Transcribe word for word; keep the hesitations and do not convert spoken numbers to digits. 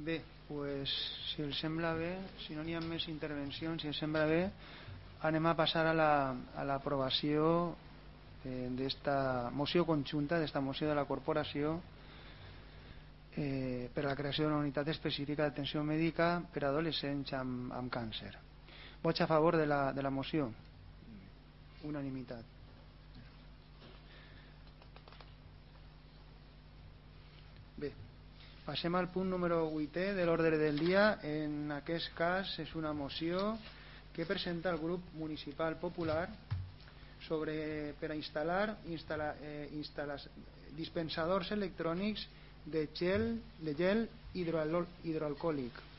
Bé, pues, si els sembla bé, si no n'hi ha més intervencions, si els sembla bé, anem a passar a l'aprovació la, eh, d'esta moció conjunta, d'esta moció de la corporació eh, per a la creació d'una unitat específica d'atenció mèdica per a adolescents amb, amb càncer. Vots a favor de la, de la moció? Unanimitat. Bé, passem al punt número vuitè de l'ordre del dia. En aquest cas és una moció que presenta el grup municipal popular sobre per a instal·lar instal·la, eh, instal·la, dispensadors electrònics de gel, de gel hidroalcohòlic.